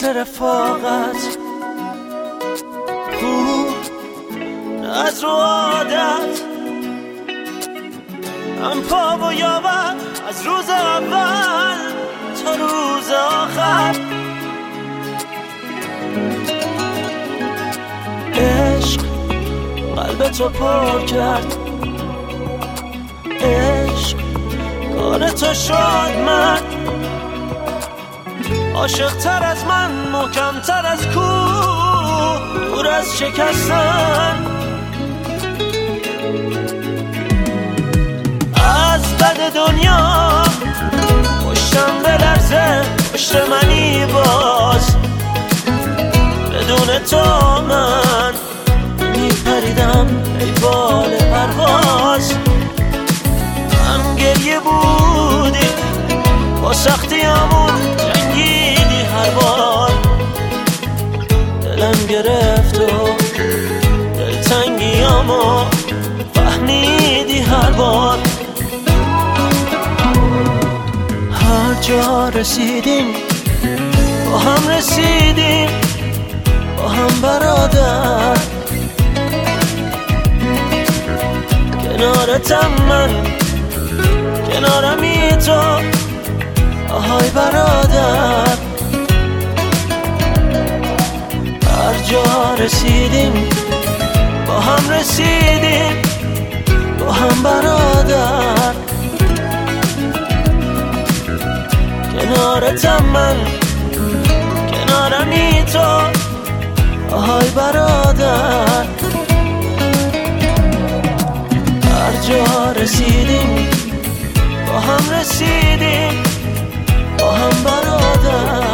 رفاقت، خوب از رو عادت، هم پا و یاور از روز اول تا روز آخر. عشق قلب تو پر کرد، عشق کار تو شد من، عاشق تر از من، محکم تر از کوه، دور از شکستن. از بد دنیا پشتم بلرزه، پشت منی باز، بدون تو من میپریدم ای بال پرواز. هم گریه بودی با سختیامون، جنگیدی هر بار، دلم گرفت و دلتنگیامو فهمیدی هر بار. هر جا رسیدیم با هم رسیدیم، با هم برادر، کنارتم من، کنارمی تو، آهای برادر. هر جا رسیدیم با هم رسیدیم، با هم برادر، کنارتم من، کنارمی تو، آهای برادر. هر جا رسیدیم با هم رسیدیم، با هم برادر.